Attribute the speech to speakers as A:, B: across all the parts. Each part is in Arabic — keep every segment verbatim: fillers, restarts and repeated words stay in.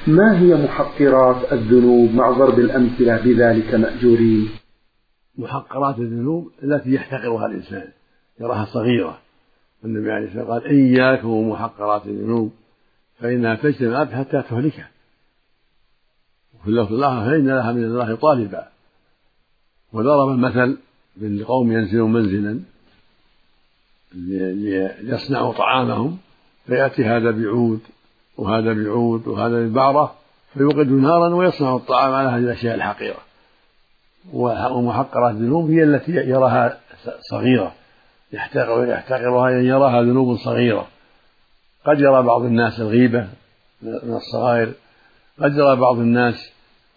A: ما هي محقرات الذنوب مع ضرب الأمثلة بذلك مأجورين؟
B: محقرات الذنوب التي يحتقرها الإنسان يراها صغيرة. النبي عليه الصلاة والسلام قال إياكم ومحقرات الذنوب فإنها تجتمع حتى تهلكه، وفي اللفظ الآخر فإن لها من الله طالبا. وضرب المثل بالقوم ينزلون منزلا ليصنعوا طعامهم، فيأتي هذا بعود وهذا بعود وهذا ببعرة فيوقد نارا ويصنع الطعام على هذه الأشياء الحقيرة. ومحقرات الذنوب هي التي يراها صغيرة يحتقرها، يعني يراها ذنوب صغيرة. قد يرى بعض الناس الغيبة من الصغائر، قد يرى بعض الناس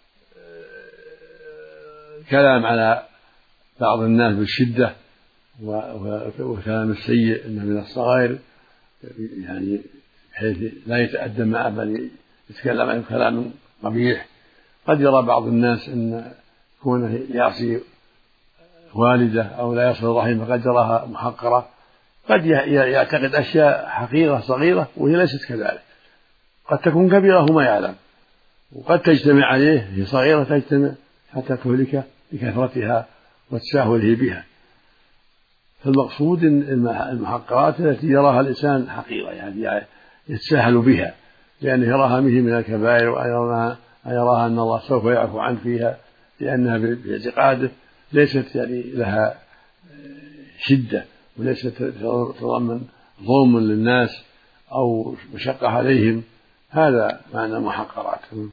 B: كلام على بعض الناس بالشدة وكلام السيء إنه من الصغائر، يعني حيث لا يتأدب معه بل يتكلم عن كلام قبيح. قد يرى بعض الناس أن كونه يعصي والده أو لا يصل رحمه قد يراها محقرة. قد يعتقد أشياء حقيرة صغيرة وهي ليست كذلك، قد تكون كبيرة وما يعلم، وقد تجتمع عليه هي صغيرة تجتمع حتى تهلكه بكثرتها وتساهله بها. فالمقصود المحقرات التي يراها الإنسان حقيرة، يعني يتساهل بها لأنه يراها به من الكبائر، ويراها أن الله سوف يعفو عنه فيها لأنها باعتقاده ليست يعني لها شدة وليست تضمن ظلم للناس أو مشقة عليهم. هذا معنى المحقرات.